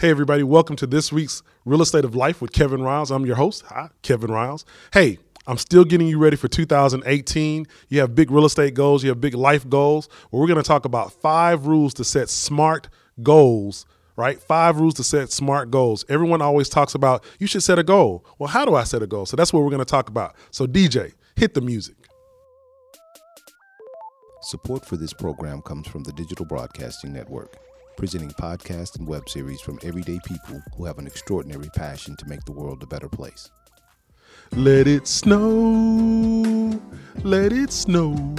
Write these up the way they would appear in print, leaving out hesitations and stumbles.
Hey, everybody. Welcome to this week's Real Estate of Life with Kevin Riles. I'm your host. Hi, Kevin Riles. Hey, I'm still getting you ready for 2018. You have big real estate goals. You have big life goals. Well, we're going to talk about 5 rules to set smart goals, right? 5 rules to set smart goals. Everyone always talks about you should set a goal. Well, how do I set a goal? So that's what we're going to talk about. So DJ, hit the music. Support for this program comes from the Digital Broadcasting Network, presenting podcasts and web series from everyday people who have an extraordinary passion to make the world a better place. Let it snow, let it snow.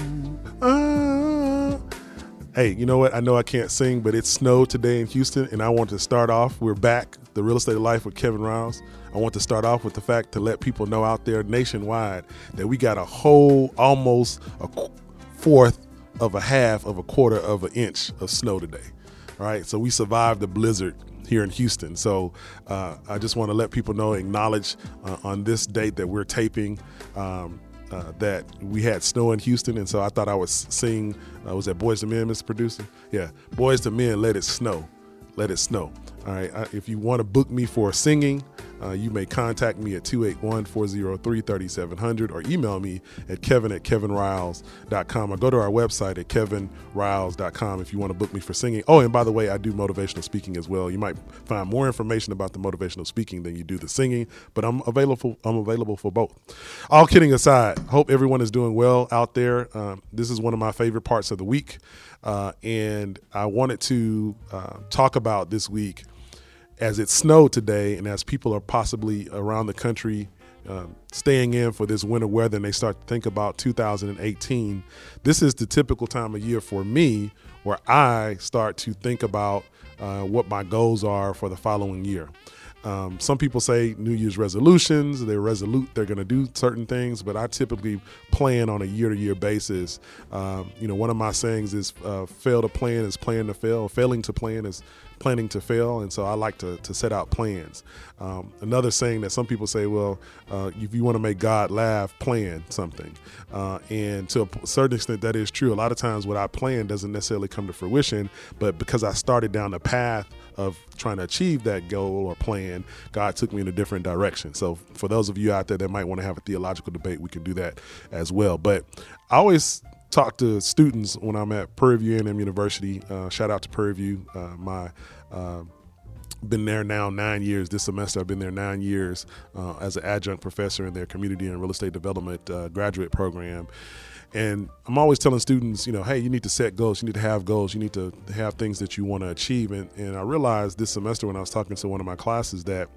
Hey, you know what? I know I can't sing, but it snowed today in Houston, and I want to start off. We're back, the Real Estate of Life with Kevin Riles. I want to start off with the fact to let people know out there nationwide that we got a whole, almost a fourth of a half of a quarter of an inch of snow today. All right, so we survived the blizzard here in Houston. So I just want to let people know, acknowledge on this date that we're taping that we had snow in Houston. And so I thought I would sing, was that Boyz II Men, Mr. Producer? Yeah, Boyz II Men, Let It Snow. Let it snow. All right, if you want to book me for singing, you may contact me at 281-403-3700 or email me at kevin@kevinriles.com or go to our website at kevinriles.com if you want to book me for singing. Oh, and by the way, I do motivational speaking as well. You might find more information about the motivational speaking than you do the singing, but I'm available for both. All kidding aside, hope everyone is doing well out there. This is one of my favorite parts of the week, and I wanted to talk about this week as it snowed today and as people are possibly around the country staying in for this winter weather and they start to think about 2018, this is the typical time of year for me where I start to think about what my goals are for the following year. Some people say New Year's resolutions, they're resolute, they're going to do certain things, but I typically plan on a year-to-year basis. One of my sayings is fail to plan is plan to fail. Failing to plan is planning to fail, and so I like to set out plans. Another saying that some people say, well, if you want to make God laugh, plan something. And to a certain extent, that is true. A lot of times what I plan doesn't necessarily come to fruition, but because I started down the path of trying to achieve that goal or plan, God took me in a different direction. So for those of you out there that might want to have a theological debate, we can do that as well. But I always talk to students when I'm at Prairie View A&M University. Shout out to Prairie View. Been there now 9 years. This semester I've been there 9 years as an adjunct professor in their community and real estate development graduate program. And I'm always telling students, hey, you need to set goals. You need to have goals. You need to have things that you want to achieve. And I realized this semester when I was talking to one of my classes that,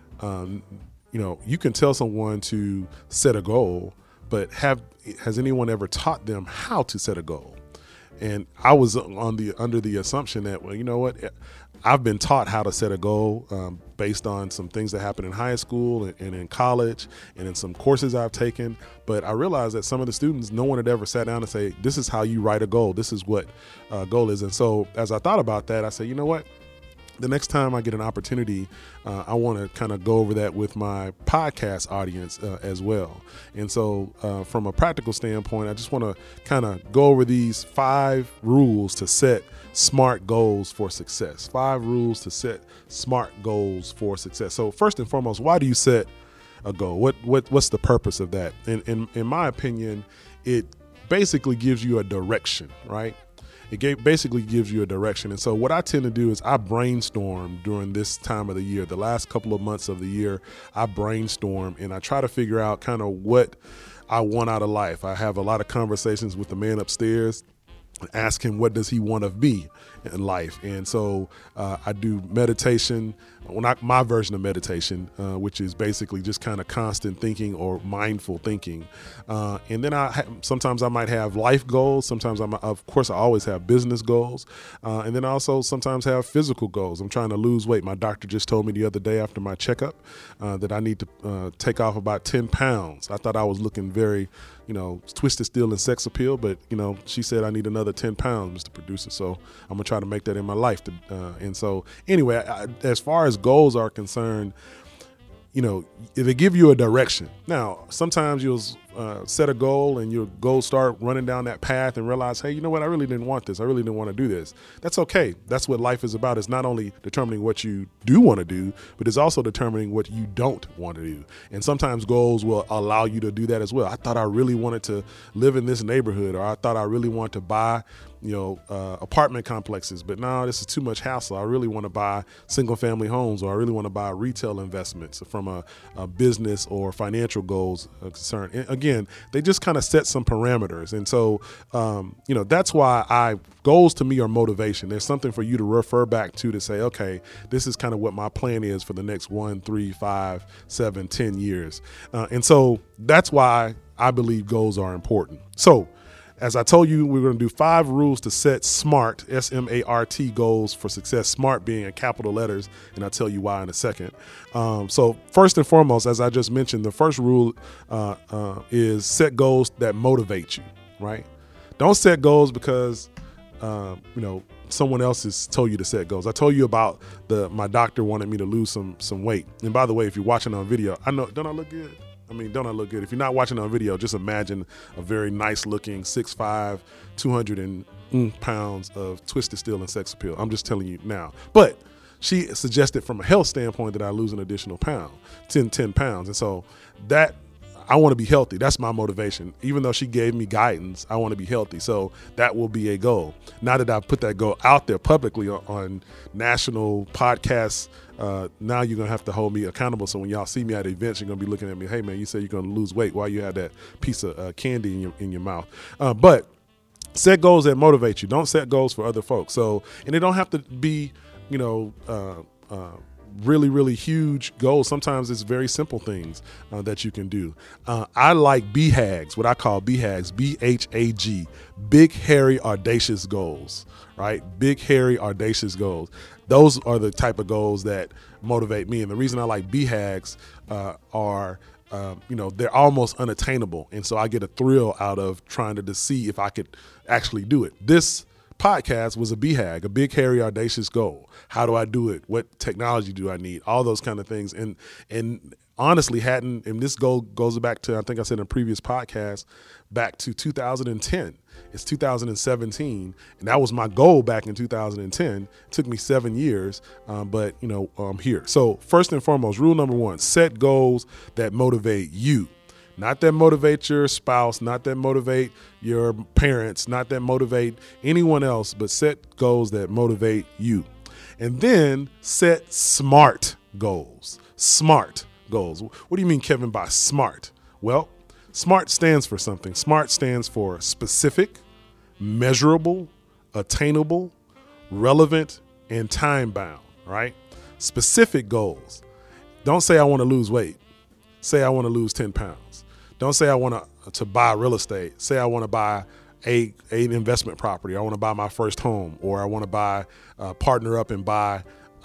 you can tell someone to set a goal, but has anyone ever taught them how to set a goal? And I was under the assumption that, well, you know what? I've been taught how to set a goal based on some things that happened in high school and in college and in some courses I've taken. But I realized that some of the students, no one had ever sat down and say, this is how you write a goal. This is what a goal is. And so as I thought about that, I said, you know what? The next time I get an opportunity, I want to kind of go over that with my podcast audience as well. And so from a practical standpoint, I just want to kind of go over these 5 rules to set smart goals for success. 5 rules to set smart goals for success. So first and foremost, why do you set a goal? What's the purpose of that? And in my opinion, it basically gives you a direction, right? It basically gives you a direction. And so what I tend to do is I brainstorm during this time of the year. The last couple of months of the year, I brainstorm and I try to figure out kind of what I want out of life. I have a lot of conversations with the man upstairs, ask him what does he want of me in life. And so I do meditation, well, not my version of meditation, which is basically just kind of constant thinking or mindful thinking. And then sometimes I might have life goals. Sometimes of course I always have business goals. And then I also sometimes have physical goals. I'm trying to lose weight. My doctor just told me the other day after my checkup that I need to take off about 10 pounds. I thought I was looking very, twisted steel and sex appeal, but she said I need another 10 pounds, Mr. Producer. So I'm gonna try to make that in my life. And so anyway, as far as goals are concerned, they give you a direction. Now, sometimes you'll set a goal and your goals start running down that path and realize, hey, you know what? I really didn't want this. I really didn't want to do this. That's okay. That's what life is about. It's not only determining what you do want to do, but it's also determining what you don't want to do. And sometimes goals will allow you to do that as well. I thought I really wanted to live in this neighborhood, or I thought I really wanted to buy apartment complexes, but now this is too much hassle. I really want to buy single family homes, or I really want to buy retail investments from a business or financial goals concern. And again, they just kind of set some parameters. And so, that's why goals to me are motivation. There's something for you to refer back to say, okay, this is kind of what my plan is for the next 1, 3, 5, 7, 10 years. And so that's why I believe goals are important. So, as I told you, we're going to do 5 rules to set SMART, S-M-A-R-T goals for success, SMART being in capital letters, and I'll tell you why in a second. So first and foremost, as I just mentioned, the first rule is set goals that motivate you, right? Don't set goals because, someone else has told you to set goals. I told you about my doctor wanted me to lose some weight. And by the way, if you're watching on video, don't I look good? Don't I look good? If you're not watching on video, just imagine a very nice looking 6'5", 200 pounds of twisted steel and sex appeal. I'm just telling you now. But she suggested from a health standpoint that I lose an additional 10 pounds. And so that I want to be healthy. That's my motivation. Even though she gave me guidance, I want to be healthy. So that will be a goal. Now that I've put that goal out there publicly on national podcasts, now you're going to have to hold me accountable. So when y'all see me at events, you're going to be looking at me, hey, man, you said you're going to lose weight while you have that piece of candy in your mouth. But set goals that motivate you. Don't set goals for other folks. So, and it don't have to be, really, really huge goals. Sometimes it's very simple things that you can do. I like BHAGs, what I call BHAGs, B-H-A-G, big, hairy, audacious goals, right? Big, hairy, audacious goals. Those are the type of goals that motivate me. And the reason I like BHAGs are they're almost unattainable. And so I get a thrill out of trying to see if I could actually do it. This podcast was a BHAG, a big, hairy, audacious goal. How do I do it? What technology do I need? All those kind of things. And honestly and this goal goes back to, I think I said in a previous podcast, back to 2010. It's 2017, and that was my goal back in 2010. It took me 7 years, but I'm here. So first and foremost, rule number 1, set goals that motivate you. Not that motivate your spouse, not that motivate your parents, not that motivate anyone else, but set goals that motivate you. And then set SMART goals. SMART goals. What do you mean, Kevin, by SMART? Well, SMART stands for something. SMART stands for specific, measurable, attainable, relevant, and time-bound, right? Specific goals. Don't say I want to lose weight. Say I want to lose 10 pounds. Don't say I want to buy real estate. Say I want to buy an investment property. I want to buy my first home, or I want to partner up and buy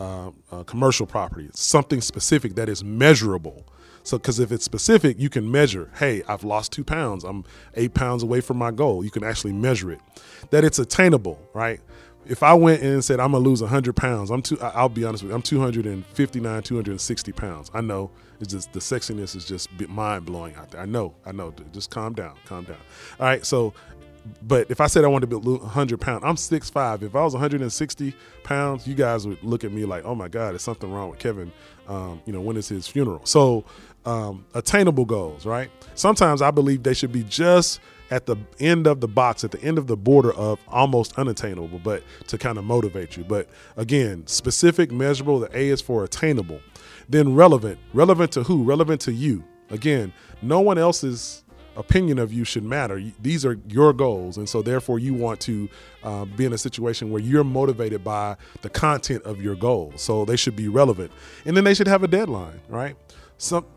a commercial property. Something specific that is measurable. So, because if it's specific, you can measure, hey, I've lost 2 pounds. I'm 8 pounds away from my goal. You can actually measure it. That it's attainable, right? If I went in and said, I'm going to lose 100 pounds, I'll be honest with you, I'm 259, 260 pounds. I know. It's just the sexiness is just mind blowing out there. I know. Just calm down. All right. So, but if I said I wanted to lose 100 pounds, I'm 6'5". If I was 160 pounds, you guys would look at me like, oh my God, there's something wrong with Kevin. When is his funeral? So, attainable goals, right? Sometimes I believe they should be just at the end of the box, at the end of the border of almost unattainable, but to kind of motivate you. But again, specific, measurable, the A is for attainable. Then relevant. Relevant to who? Relevant to you. Again, no one else's opinion of you should matter. These are your goals. And so therefore you want to be in a situation where you're motivated by the content of your goals. So they should be relevant. And then they should have a deadline, right?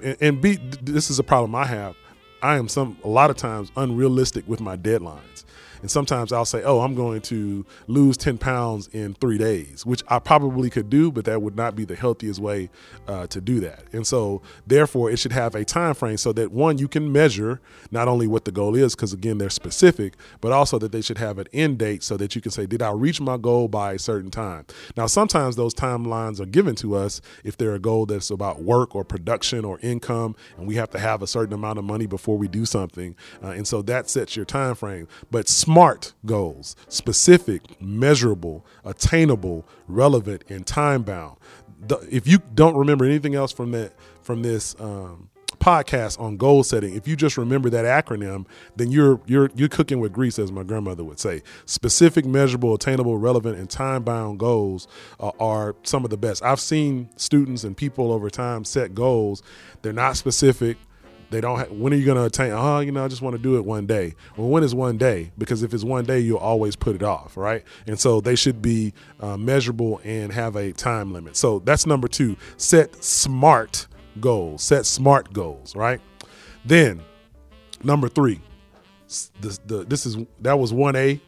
This is a problem I have. I am a lot of times unrealistic with my deadlines. And sometimes I'll say, oh, I'm going to lose 10 pounds in 3 days, which I probably could do, but that would not be the healthiest way to do that. And so therefore it should have a time frame so that, one, you can measure not only what the goal is, because again, they're specific, but also that they should have an end date so that you can say, did I reach my goal by a certain time? Now, sometimes those timelines are given to us if they're a goal that's about work or production or income, and we have to have a certain amount of money before we do something. And so that sets your time frame. But SMART goals, specific, measurable, attainable, relevant, and time bound. If you don't remember anything else from this podcast on goal setting, if you just remember that acronym, then you're cooking with grease, as my grandmother would say. Specific, measurable, attainable, relevant, and time-bound goals are some of the best. I've seen students and people over time set goals. They're not specific. They don't have, when are you going to attain? I just want to do it one day. Well, when is one day? Because if it's one day, you'll always put it off, right? And so they should be measurable and have a time limit. So that's number 2. Set SMART goals. Set SMART goals, right? Then number 3, that was 1A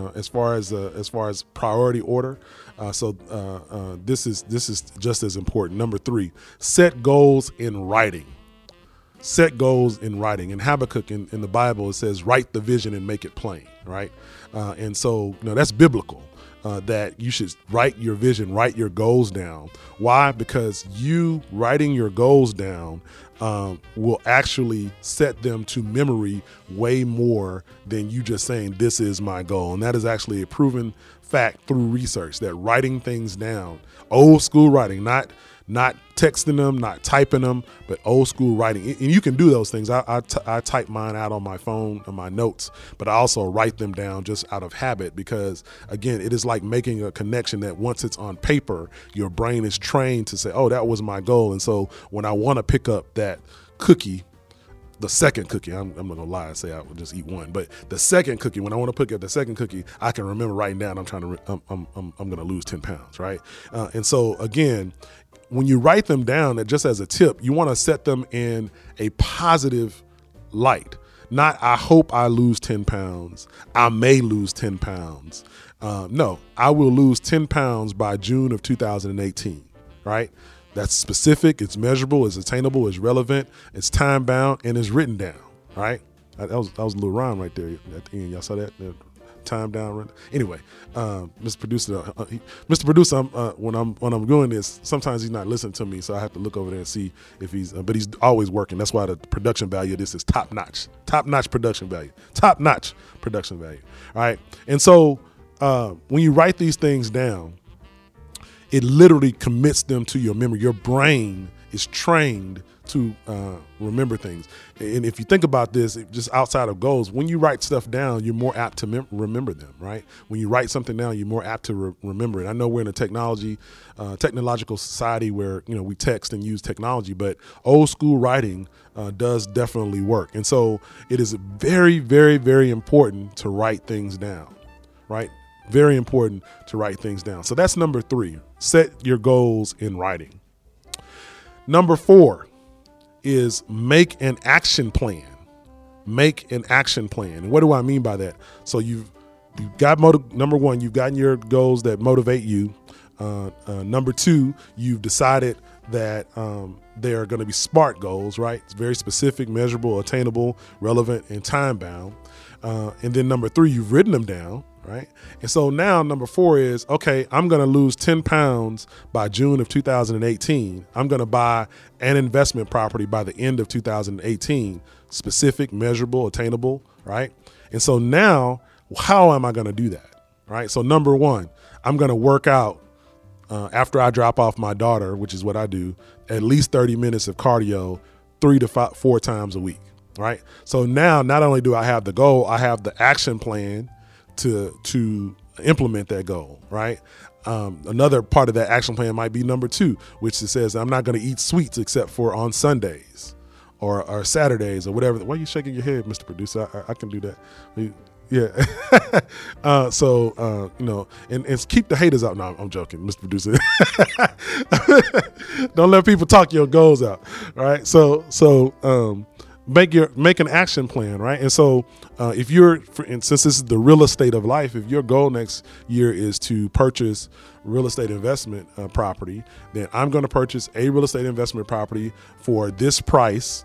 as far as priority order. So this is just as important. Number 3, set goals in writing. Set goals in writing. In Habakkuk in the Bible, it says, write the vision and make it plain, right? And so, that's biblical, that you should write your vision, write your goals down. Why? Because you writing your goals down will actually set them to memory way more than you just saying, this is my goal. And that is actually a proven fact through research, that writing things down, old school writing, not texting them, not typing them, but old school writing. And you can do those things. I type mine out on my phone, on my notes, but I also write them down just out of habit, because again, it is like making a connection that once it's on paper, your brain is trained to say, oh, that was my goal. And so when I want to pick up that cookie, the second cookie, I'm not gonna lie and say I would just eat one, but the second cookie, when I want to pick up the second cookie, I can remember writing down, I'm gonna lose 10 pounds, right? And so again, when you write them down, just as a tip, you want to set them in a positive light. Not, I hope I lose 10 pounds. I may lose 10 pounds. No, I will lose 10 pounds by June of 2018, right? That's specific, it's measurable, it's attainable, it's relevant, it's time bound, and it's written down, right? That was a little rhyme right there at the end. Y'all saw that? Time down. Anyway, Mr. Producer, when I'm doing this, sometimes he's not listening to me, so I have to look over there and see if he's. But he's always working. That's why the production value of this is top notch production value. All right, and so when you write these things down, it literally commits them to your memory. Your brain is trained to remember things. And if you think about this, just outside of goals, when you write stuff down, you're more apt to remember them, right? When you write something down, you're more apt to remember it. I know we're in a technological society where, we text and use technology, but old school writing does definitely work. And so it is very, very, very important to write things down, right? Very important to write things down. So that's number 3, set your goals in writing. Number 4 is make an action plan. Make an action plan. And what do I mean by that? So you've got number 1, you've gotten your goals that motivate you. Number 2, you've decided that they're going to be SMART goals, right? It's very specific, measurable, attainable, relevant, and time bound. And then number 3, you've written them down, right? And so now number 4 is, okay, I'm going to lose 10 pounds by June of 2018. I'm going to buy an investment property by the end of 2018, specific, measurable, attainable, right? And so now, how am I going to do that, right? So number 1, I'm going to work out after I drop off my daughter, which is what I do, at least 30 minutes of cardio 3 to 4 times a week, right? So now not only do I have the goal, I have the action plan to implement that goal, right? Another part of that action plan might be number 2, which says I'm not going to eat sweets except for on Sundays or Saturdays or whatever. Why are you shaking your head, Mr. Producer? I can do that. Yeah. And keep the haters out. No, I'm joking, Mr. Producer. Don't let people talk your goals out. Right. So make an action plan, right? And so if and since this is the real estate of life, if your goal next year is to purchase real estate investment property, then I'm going to purchase a real estate investment property for this price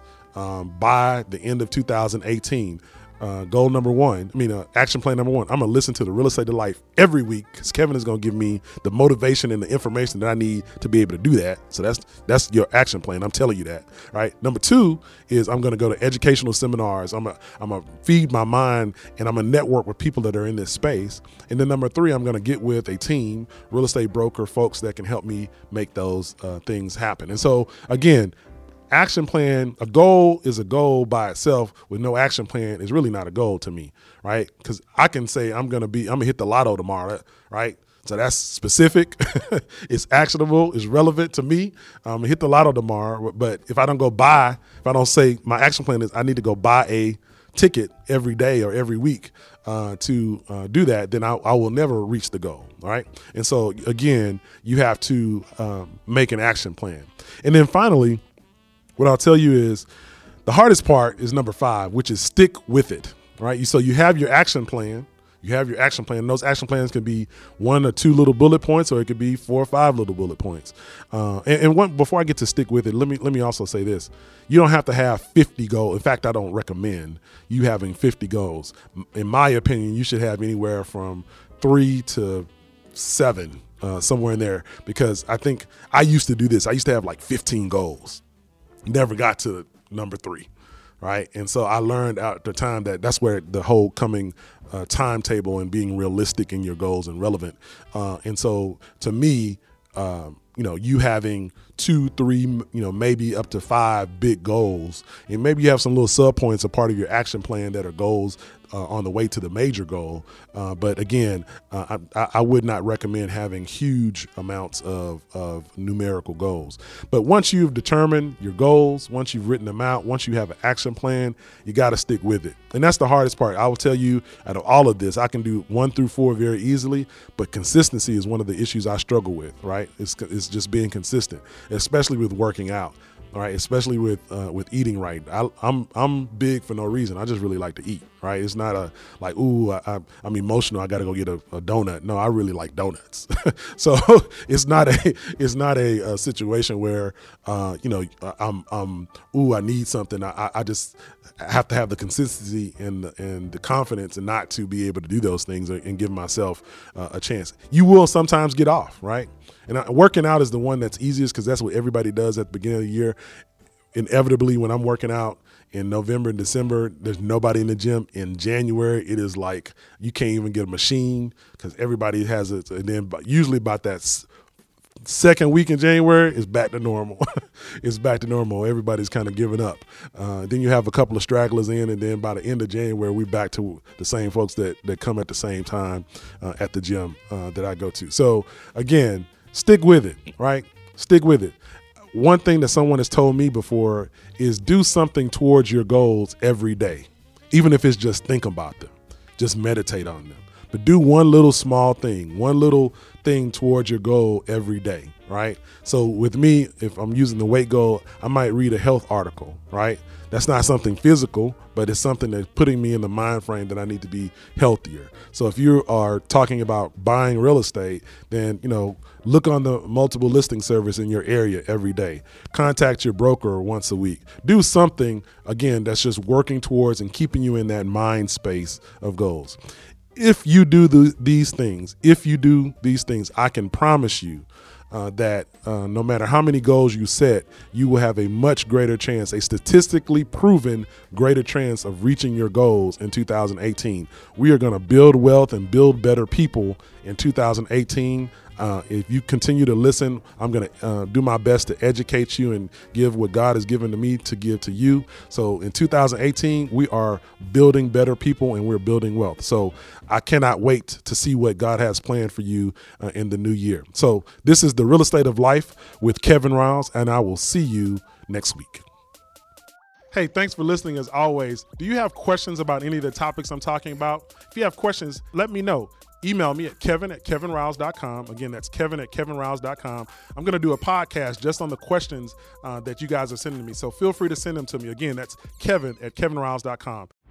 by the end of 2018. Goal number one, action plan number one, I'm going to listen to the Real Estate of Life every week because Kevin is going to give me the motivation and the information that I need to be able to do that. So that's your action plan. I'm telling you that, right? Number two is I'm going to go to educational seminars. I'm going to feed my mind, and I'm going to network with people that are in this space. And then number three, I'm going to get with a team, real estate broker, folks that can help me make those things happen. And so again, action plan, a goal is a goal by itself with no action plan is really not a goal to me, right? Because I can say I'm gonna hit the lotto tomorrow, right? So that's specific, it's actionable, it's relevant to me. I'm gonna hit the lotto tomorrow, but if I don't say my action plan is I need to go buy a ticket every day or every week to do that, then I will never reach the goal, all right? And so again, you have to make an action plan. And then finally, what I'll tell you is the hardest part is number 5, which is stick with it, right? So you have your action plan. And those action plans can be 1 or 2 little bullet points, or it could be 4 or 5 little bullet points. Before I get to stick with it, let me also say this. You don't have to have 50 goals. In fact, I don't recommend you having 50 goals. In my opinion, you should have anywhere from 3 to 7, somewhere in there, because I think I used to do this. I used to have like 15 goals. Never got to number 3, right? And so I learned at the time that's where the whole coming timetable and being realistic in your goals and relevant. And so to me, you having 2, 3, maybe up to 5 big goals, and maybe you have some little sub points a part of your action plan that are goals on the way to the major goal. But again, I would not recommend having huge amounts of numerical goals. But once you've determined your goals, once you've written them out, once you have an action plan, you got to stick with it. And that's the hardest part. I will tell you, out of all of this, I can do 1 through 4 very easily, but consistency is one of the issues I struggle with, right? It's just being consistent, especially with working out. All right, especially with eating right. I'm big for no reason. I just really like to eat. Right, it's not a like, ooh, I'm emotional. I got to go get a donut. No, I really like donuts. So it's not a situation where I'm ooh, I need something. I just have to have the consistency and the confidence and not to be able to do those things and give myself a chance. You will sometimes get off, right? And working out is the one that's easiest because that's what everybody does at the beginning of the year. Inevitably, when I'm working out in November and December, there's nobody in the gym. In January, it is like you can't even get a machine because everybody has it. And then usually about that second week in January, it's back to normal. It's back to normal. Everybody's kind of giving up. Then you have a couple of stragglers in, and then by the end of January, we're back to the same folks that come at the same time at the gym that I go to. So again, stick with it, right? Stick with it. One thing that someone has told me before is do something towards your goals every day, even if it's just think about them, just meditate on them. But do one little small thing, one little thing towards your goal every day, right? So with me, if I'm using the weight goal, I might read a health article, right? That's not something physical, but it's something that's putting me in the mind frame that I need to be healthier. So if you are talking about buying real estate, then, look on the multiple listing service in your area every day. Contact your broker once a week. Do something, again, that's just working towards and keeping you in that mind space of goals. If you do these things, I can promise you that no matter how many goals you set, you will have a much greater chance, a statistically proven greater chance of reaching your goals in 2018. We are going to build wealth and build better people in 2018. If you continue to listen, I'm going to do my best to educate you and give what God has given to me to give to you. So in 2018, we are building better people and we're building wealth. So I cannot wait to see what God has planned for you in the new year. So this is the Real Estate of Life with Kevin Riles, and I will see you next week. Hey, thanks for listening as always. Do you have questions about any of the topics I'm talking about? If you have questions, let me know. email me at kevin@kevinrouse.com. Again, that's kevin@kevinrouse.com. I'm going to do a podcast just on the questions that you guys are sending me. So feel free to send them to me. Again, that's kevin@kevinrouse.com.